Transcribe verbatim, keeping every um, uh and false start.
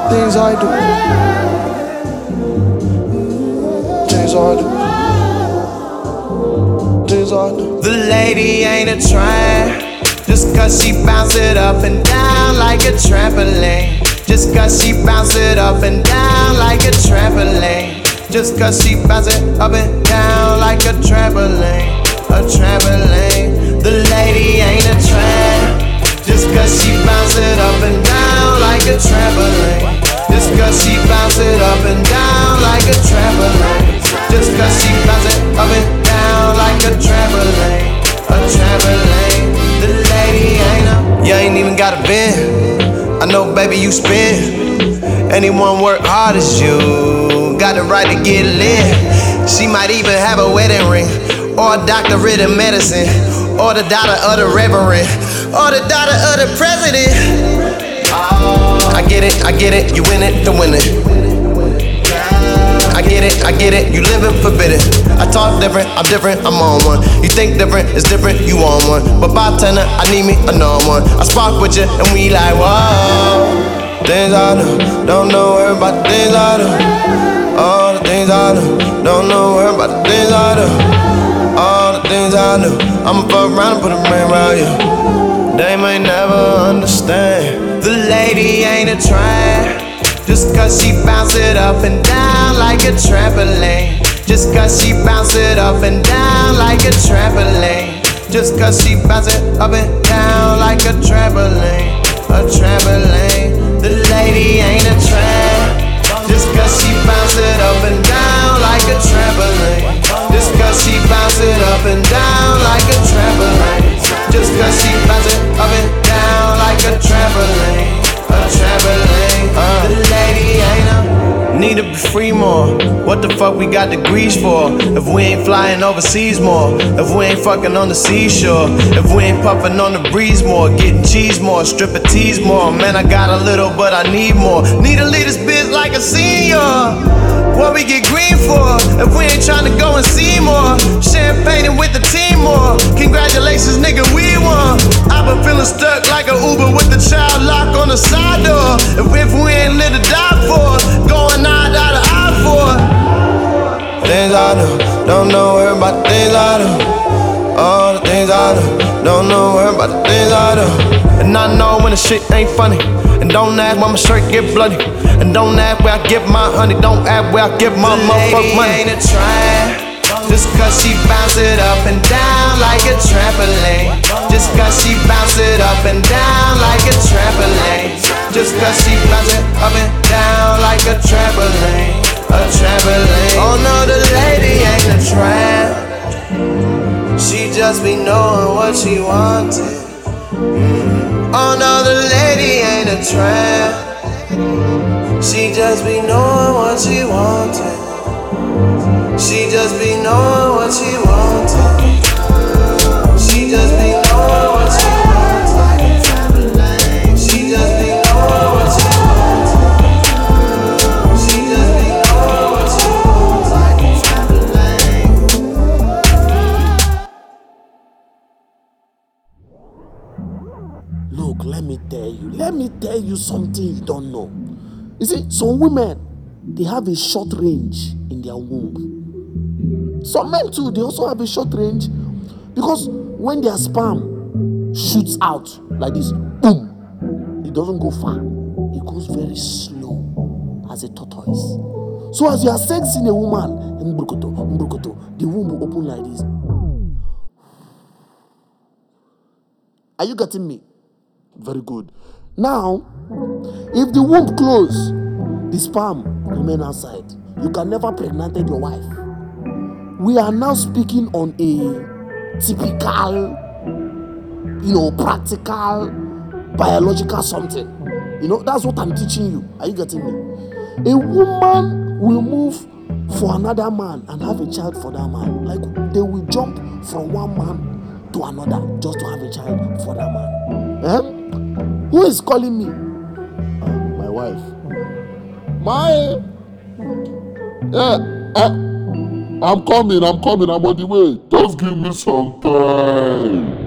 things I do, things I do, things I do. The lady ain't a tramp, just cause she bounce it up and down like a trampoline. Just cause she bounce it up and down like a trampoline. Just cause she bounce it up and down like a trampoline, a trampoline. The lady ain't a tramp, just cause she bounce it up and down like a trampoline. Just cause she bounce it up and down like a trampoline. Just cause she bounce it up and down like a trampoline, a trampoline. The lady ain't a, you ain't even got a bin. I know, baby, you spin. Anyone work hard as you, got the right to get lit. She might even have a wedding ring, or a doctorate in medicine, or the daughter of the reverend, or the daughter of the president. I get it, I get it, you win it, to win it. I get it, I get it, you living forbidden. I talk different, I'm different, I'm on one. You think different, it's different, you on one. But bartender, I need me another one. I spark with you and we like, whoa. Things I do, don't know her about the things I do. All the things I do, don't know her about the things I do. All the things I do, I'ma fuck around and put a ring around you. They may never understand. The lady ain't a tramp, just cause she bounce it up and down like a trampoline. Just cause she bounce it up and down like a trampoline. Just cause she bounce it up and down like a trampoline, a trampoline. The lady ain't a tramp, just cause she bounce it up and down like a trampoline. Just cause she bounce it up and down like a trampoline. Just cause she bounce it up and down like a trampoline, a trampoline. Uh, the lady ain't a, need to be free more. What the fuck we got degrees for? If we ain't flying overseas more, if we ain't fucking on the seashore, if we ain't puffing on the breeze more, getting cheese more, stripping tease more. Man, I got a little, but I need more. Need to lead this biz like a senior. What we get green for? If we ain't trying to go and see more, champagne with the team more. Congratulations, nigga, we won. I've been feeling stuck like an Uber with the child lock on the side door. If, if we ain't live to die for, going out out of eye for. Things I do, don't know her about the things I do. All the things I do, don't know her about the things I do. And I know when the shit ain't funny. And don't ask why my shirt get bloody. And don't ask where I get my honey. Don't ask where I get my motherfucking money. Ain't a tramp, just cause she bounce it up and down like a trampoline. Just cause she bounce it up and down like a trampoline. Just cause she bounce it up and down like a trampoline, a trampoline. Oh no, the lady ain't a tramp, she just be knowing what she wanted. Mm. Oh no, the lady ain't a tramp, she just be knowing what she wanted. She just be knowing what she wanted. She just be knowing what she wanted. She just be knowing what she wanted. She just be knowing what she wanted. Look, let me tell you, let me tell you something you don't know. You see, some women, they have a short range in their womb. Some men too, they also have a short range, because when their sperm shoots out like this, boom, it doesn't go far. It goes very slow as a tortoise. So as you are sexing a woman, the womb will open like this. Are you getting me? Very good. Now, if the womb close, the sperm remain outside. You can never pregnant your wife. We are now speaking on a typical, you know, practical, biological something. You know, that's what I'm teaching you. Are you getting me? A woman will move for another man and have a child for that man. Like, they will jump from one man to another just to have a child for that man. Eh? Who is calling me? Uh, my wife. My... Yeah, I, I'm coming, I'm coming, I'm on the way. Just give me some time.